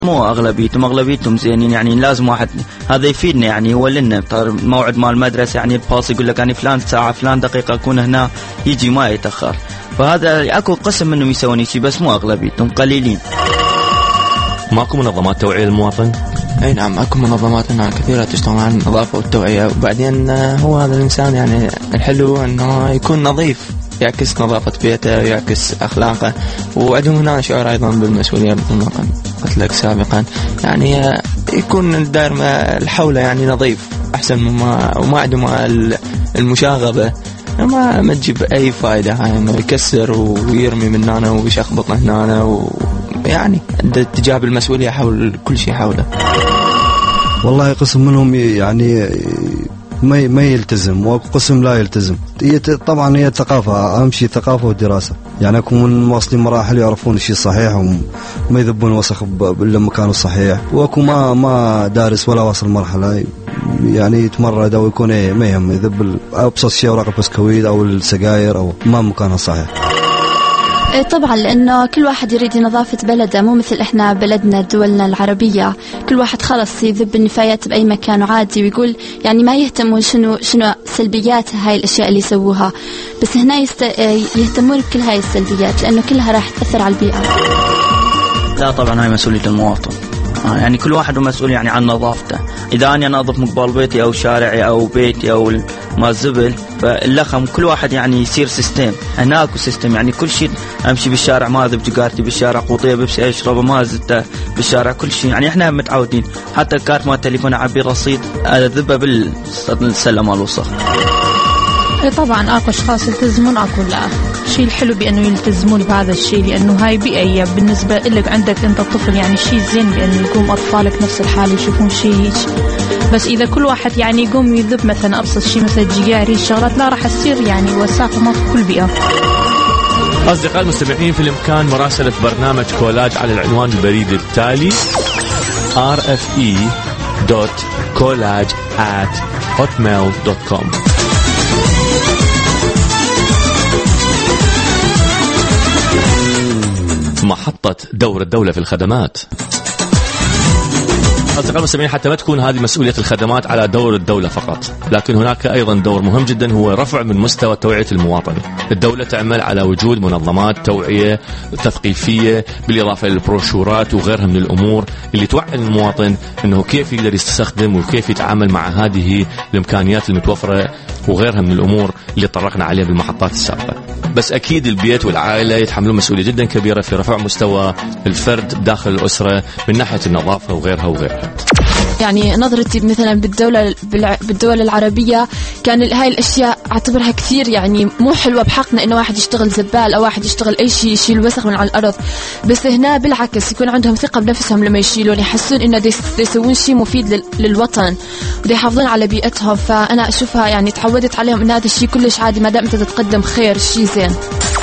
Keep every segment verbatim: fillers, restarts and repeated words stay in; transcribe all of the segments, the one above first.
مو أغلبيتهم أغلبيتهم زينين يعني. لازم واحد هذا يفيدنا يعني، هو لنا موعد مال المدرسة يعني الباص يقول لك يعني فلان ساعة فلان دقيقة أكون هنا، يجي ما يتأخر. فهذا أكو قسم منهم يسوون شيء بس مو أغلبيتهم، قليلين. ماكو منظمات توعية للمواطن؟ أي نعم أكو منظمات كثيرة تشتغل عن النظافة والتوعية. وبعدين هو هذا الإنسان يعني الحلو أنه يكون نظيف، يعكس نظافة بيته، يعكس أخلاقه. وعندهم هنا شعور أيضا بالمسؤولية مثل ما قلت لك سابقا، يعني يكون الدائرة الحولة يعني نظيف أحسن مما وما عندهم المشاغبة، ما ما تجيب أي فائدة يعني إنه يكسر ويرمي من هنا ويشخبط هنا، ويعني تجاب المسؤولية حول كل شيء حوله. والله قسم منهم يعني ما ما يلتزم، وقسم لا يلتزم. هي طبعا هي ثقافة، أهم شيء ثقافة ودراسة. يعني أكون من واصلين مراحل يعرفون الشيء الصحيح وما يذبون وسخ إلا مكانه الصحيح، وأكو ما ما دارس ولا واصل مرحلة يعني يتمرد أو يكون ما يهم يذب أبسط شيء ورق البسكويت أو السجاير أو ما مكانها صحيح. طبعا لأنه كل واحد يريد نظافة بلده، مو مثل إحنا بلدنا دولنا العربية كل واحد خلص يذب النفايات بأي مكان وعادي، ويقول يعني ما يهتمون شنو شنو سلبيات هاي الأشياء اللي يسووها. بس هنا يست... يهتمون بكل هاي السلبيات لأنه كلها راح تأثر على البيئة. لا طبعا هاي مسؤولية المواطن، يعني كل واحد مسؤول يعني عن نظافته. إذا أنا أنظف مقبال بيتي أو شارعي أو بيتي أو ما الزبل، فاللخم كل واحد يعني يصير سيستم. هناك سيستم يعني كل شيء، أمشي بالشارع ما أذب جارتي بالشارع، قوطية بيبسي أشربه ما أزته بالشارع، كل شيء يعني إحنا متعودين. حتى كارت مال التليفون أعبي رصيد أذبه بالسلة مال الوسخ. طبعا اكو اشخاص يلتزمون اكو لا. الشيء الحلو بانه يلتزمون بهذا الشيء، لانه هاي بيئه بالنسبه لك عندك انت الطفل، يعني شيء زين بانه يقوم اطفالك نفس الحال يشوفون شيء هيك. بس اذا كل واحد يعني يقوم يذب مثلا ابسط شيء مثل الجياري الشغلات، لا راح تصير يعني وساخه ما في كل بيئه. اصدقائي المستمعين، في الامكان مراسله برنامج كولاج على العنوان البريدي التالي آر إف إي دوت كولاج آت هوتميل دوت كوم. محطة دور الدولة في الخدمات. أصدقائي المستمعين، حتى ما تكون هذه مسؤولية الخدمات على دور الدولة فقط، لكن هناك أيضا دور مهم جدا هو رفع من مستوى توعية المواطن. الدولة تعمل على وجود منظمات توعية تثقيفية بالإضافة للبروشورات وغيرها من الأمور اللي توعي المواطن أنه كيف يقدر يستخدم وكيف يتعامل مع هذه الإمكانيات المتوفرة وغيرها من الأمور اللي طرقنا عليها بالمحطات السابقة. بس أكيد البيت والعائلة يتحملون مسؤولية جدا كبيرة في رفع مستوى الفرد داخل الأسرة من ناحية النظافة وغيرها وغيرها. يعني نظرتي مثلا بالدولة بالدول العربية كان هاي الأشياء أعتبرها كثير يعني مو حلوة بحقنا، إنه واحد يشتغل زبال أو واحد يشتغل أي شيء يشيل الوسخ من على الأرض. بس هنا بالعكس يكون عندهم ثقة بنفسهم لما يشيلون، يحسون إنه دي يسوون شيء مفيد للوطن ودي يحافظون على بيئتهم. فأنا أشوفها يعني تعودت عليهم إن هذا الشيء كلش عادي ما دام أنت تتقدم خير، شيء زين.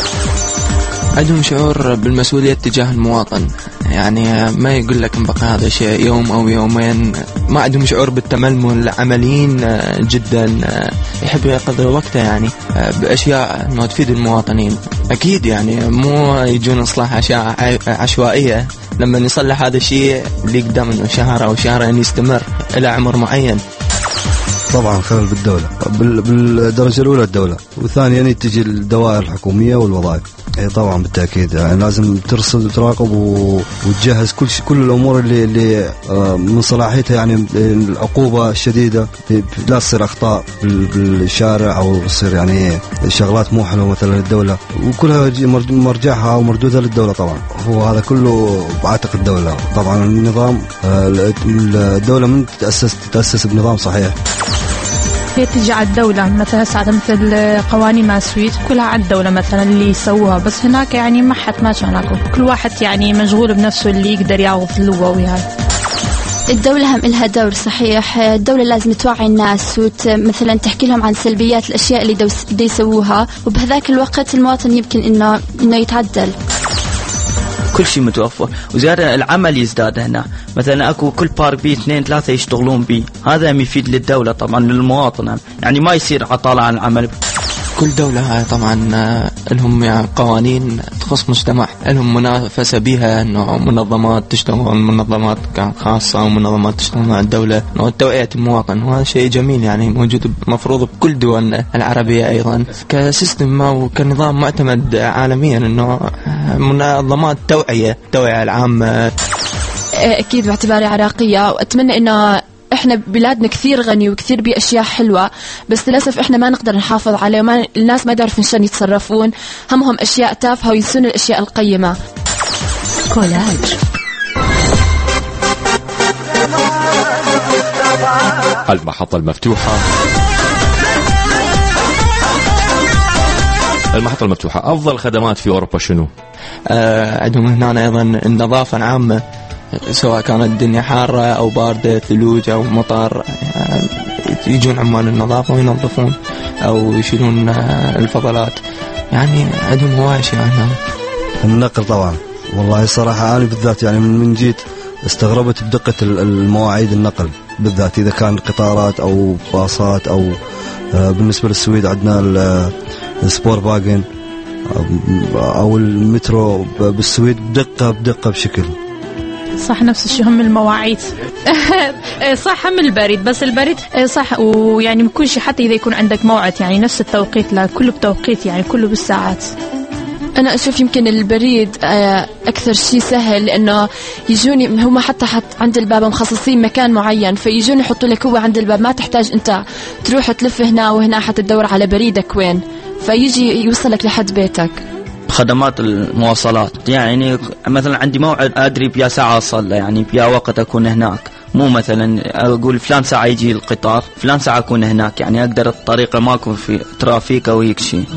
عندهم شعور بالمسؤولية تجاه المواطن، يعني ما يقول لك بقى هذا شيء يوم أو يومين. ما عندهم شعور بالتململ، عمليين جدا، يحبوا يقضوا وقته يعني بأشياء إنه تفيد المواطنين. أكيد يعني مو يجون إصلاح أشياء عشوائية، لما يصلح هذا الشيء اللي قدام إنه شهر أو شهرين يستمر إلى عمر معين. طبعا خلل بالدولة بالدرجة الأولى الدولة، وثانيا تجي الدوائر الحكومية والوظائف. اي طبعا بالتاكيد يعني لازم ترصد وتراقب وتجهز كل كل الامور اللي اللي من صلاحيتها، يعني العقوبه الشديده لا تصير اخطاء بالشارع او تصير يعني شغلات مو حلوه مثلا للدوله، وكلها مرجعها ومردودها للدوله. طبعا هو هذا كله بعاتق الدوله. طبعا النظام الدوله من تتاسس تتاسس بنظام صحيح. هي تجي على الدولة مثلا ساعة مثل قوانين ماسويت كلها على الدولة مثلا اللي يسووها، بس هناك يعني ما حد ما شانكم، كل واحد يعني مشغول بنفسه اللي يقدر ياخذ اللغة وياي. الدولة هم إلها دور صحيح. الدولة لازم توعي الناس ومثلا تحكي لهم عن سلبيات الأشياء اللي دي يسووها، وبهذاك الوقت المواطن يمكن إنه إنه يتعدل. كل شيء متوفر، وزيادة العمل يزداد هنا. مثلا أكو كل بارك بيه اثنين ثلاثة يشتغلون بيه، هذا يفيد للدولة طبعا للمواطن، يعني ما يصير عطالة عن العمل. كل دولة طبعا لهم يعني قوانين تخص مجتمع، لهم منافسة بها إنه منظمات تشتغل منظمات خاصة ومنظمات تشتغل مع الدولة، إنه توعية المواطن، وهذا شيء جميل يعني موجود مفروض بكل دول العربية أيضا كسيستم وكنظام معتمد عالميا، إنه منظمات توعية توعية العامة. أكيد باعتباري عراقية وأتمنى إنه إحنا بلادنا كثير غني وكثير بأشياء حلوة، بس للأسف إحنا ما نقدر نحافظ عليه، وما الناس ما يعرفون شلون يتصرفون، همهم أشياء تافهة وينسون الأشياء القيمة. كولاج. المحطة المفتوحة. المحطة المفتوحة أفضل خدمات في أوروبا شنو؟ آه عندهم هنا أيضا النظافة العامة، سواء كانت الدنيا حارة أو باردة ثلوج أو مطر، يجون عمال النظافة وينظفون أو يشيلون الفضلات، يعني عندهم هواي أشياء هنا. النقل طبعا والله صراحة أنا بالذات يعني من جيت استغربت بدقة المواعيد النقل بالذات، إذا كان قطارات أو باصات أو بالنسبة للسويد عندنا السبور باجن أو المترو بالسويد بدقة بدقة بشكل صح. نفس الشيء هم المواعيد صح، هم البريد، بس البريد صح، ويعني كل شيء حتى إذا يكون عندك موعد يعني نفس التوقيت، لا كله بتوقيت يعني كله بالساعات. أنا أشوف يمكن البريد أكثر شيء سهل، لأنه يجوني هم حتى حت عند الباب مخصصين مكان معين، فيجون يحطوا لك هو عند الباب، ما تحتاج أنت تروح تلف هنا وهنا حتى تدور على بريدك وين، فيجي يوصلك لحد بيتك. خدمات المواصلات يعني مثلا عندي موعد أدري بيا ساعة أصل، يعني بيا وقت أكون هناك، مو مثلا أقول فلان ساعة يجي القطار فلان ساعة أكون هناك، يعني أقدر الطريقة ما أكون في ترافيك أو هيك شيء.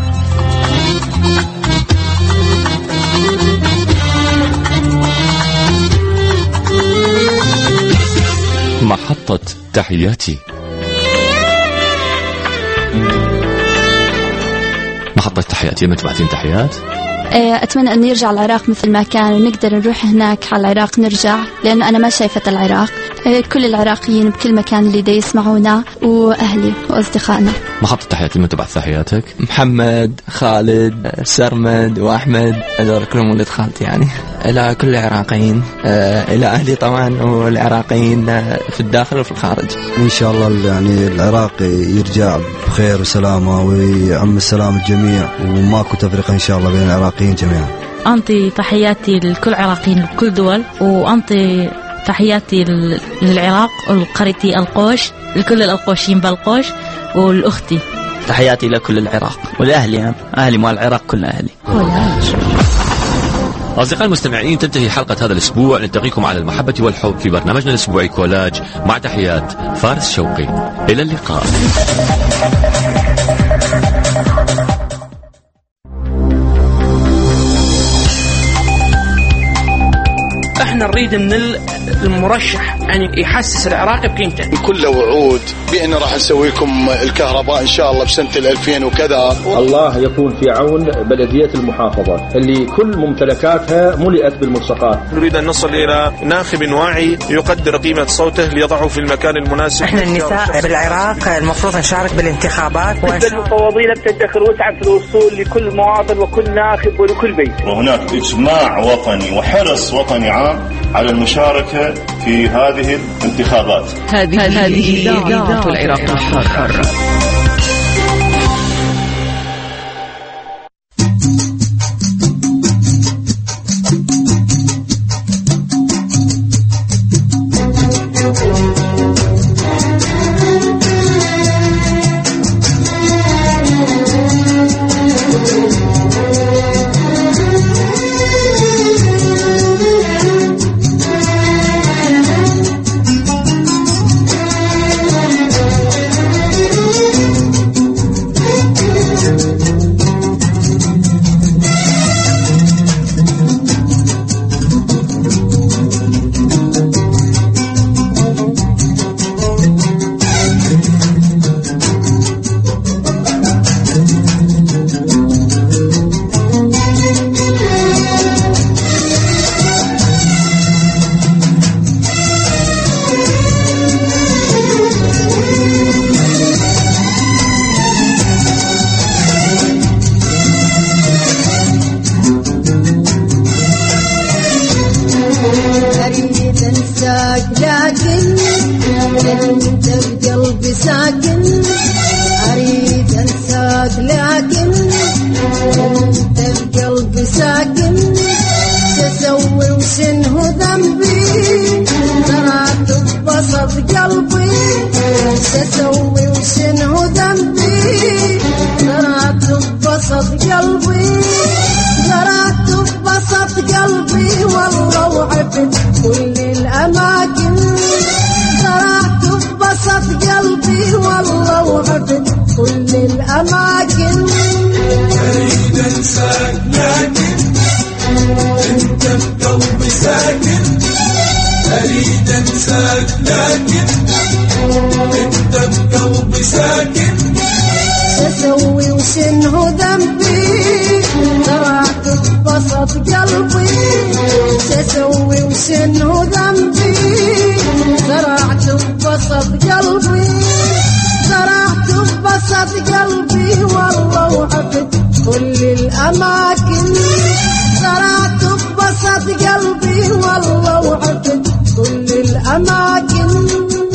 محطة تحياتي. محطة تحياتي، ما تبعتين تحيات؟ أتمنى أن يرجع العراق مثل ما كان، ونقدر نروح هناك على العراق نرجع، لأن أنا ما شايفة العراق. كل العراقيين بكل مكان اللي دا يسمعونا، وأهلي وأصدقائنا. محطة تحياتي، من تبعت تحياتك؟ محمد، خالد، سرمد وأحمد، هذول كلهم ولد خالتي يعني. إلى كل العراقيين، إلى أهلي طبعا والعراقيين في الداخل وفي الخارج. إن شاء الله يعني العراق يرجع بخير وسلامة ويعم السلام الجميع، وماكو تفرقة إن شاء الله بين العراقيين جميعا. أنطي تحياتي لكل عراقيين بكل دول، وأنطي تحياتي للعراق والقريتي القوش، لكل القوشين بالقوش، والأختي. تحياتي لكل العراق والأهلي، أهلي مال العراق كل أهلي. أصدقائي المستمعين، تنتهي حلقة هذا الأسبوع. نلتقيكم على المحبة والحب في برنامجنا الأسبوعي كولاج، مع تحيات فارس شوقي. إلى اللقاء. احنا نريد ان المرشح يعني يحسس العراقي بقيمته. كل وعود بان راح نسوي لكم الكهرباء ان شاء الله بسنه الألفين وكذا. الله يكون في عون بلديه المحافظه اللي كل ممتلكاتها ملئت بالملصقات. نريد ان نصل الى ناخب واعي يقدر قيمه صوته ليضعه في المكان المناسب. احنا النساء بالعراق المفروض نشارك بالانتخابات، المفوضين بتدخر وسعا في الوصول لكل مواطن وكل ناخب ولكل بيت. وهناك اجماع وطني وحرص وطني عام على المشاركة في هذه الانتخابات. هذه إذاعة العراق الحر. انساك لكن انت بقلبي ساكن، اريد انساك لكن انت بقلبي ساكن، تسوي وشنه ذنبي تراك ببسط قلبي، تسوي وشنه ذنبي تراك ببسط قلبي، تراك ببسط قلبي والله وعبت كل الاماكن، تراك ببسط قلبي والله وعبت كل الاماكن، اريد انساك لكن انت بقلبي ساكن، اريد انساك لكن انت بقلبي ساكن، تسوي وشنه ذنبي تراك ببسط قلبي، تسوي وشنه ذنبي تراك ببسط قلبي، تراك ببسط قلبي والله وعبت كل الاماكن، تراك ببسط قلبي والله وعبت كل الاماكن.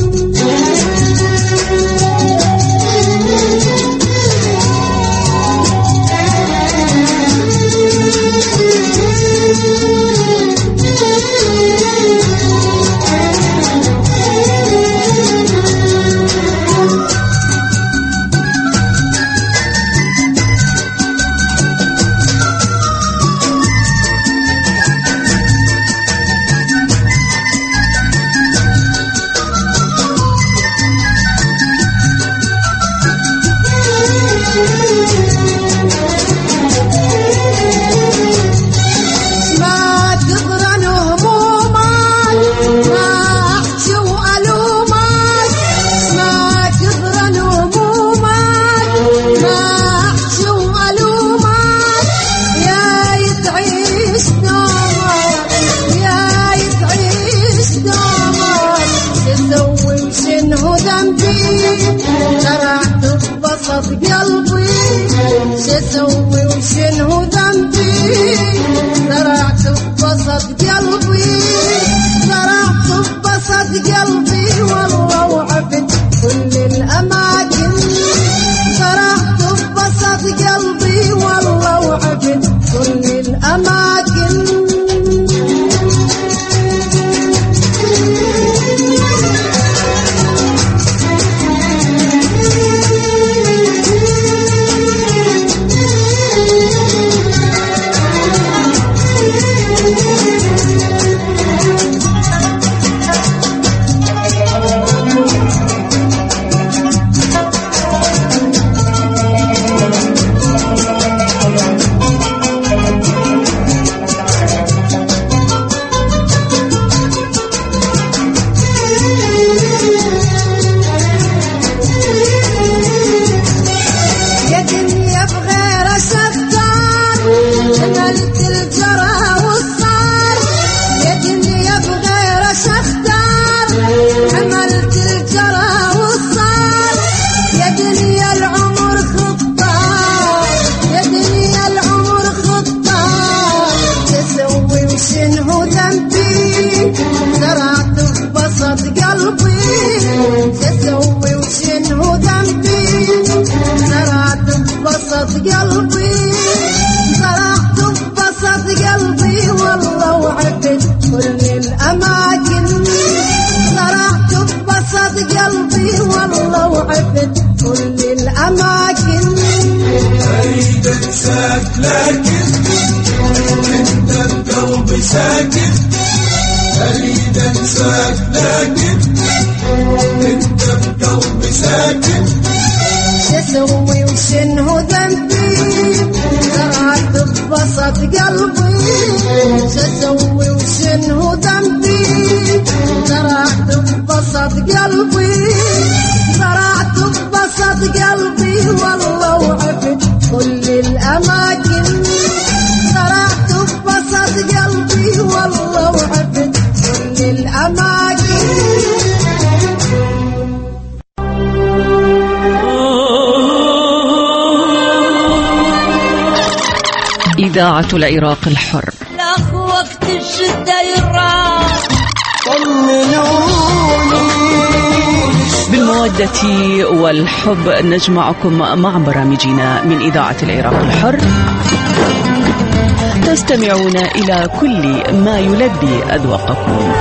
تسوي وشنه ذنبي زرعت ببسط قلبي، زرعت ببسط قلبي والله وعبت كل الاماكن، زرعت ببسط قلبي والله وعبت كل الاماكن. قلبي زرعت ببسط قلبي والله وعبت كل الاماكن، زرعت ببسط قلبي والله وعبت كل الاماكن. اريد انساك لكن انت بقلبي ساكن، اريد انساك لكن انت بقلبي ساكن، تسوي وشنه ذنبي زرعت ببسط قلبي، تسوي وشنه ذنبي زرعت ببسط قلبي، زرعت ببسط قلبي والله وعبت كل الاماكن، زرعت ببسط قلبي والله وعبت كل الاماكن. إذاعة العراق الحر. لا وقت الشدة يراح بالمودة والحب نجمعكم مع برامجنا من إذاعة العراق الحر. تستمعون إلى كل ما يلبي أذواقكم.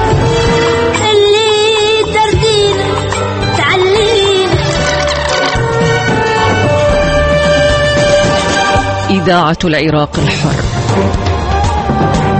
إذاعة العراق الحر.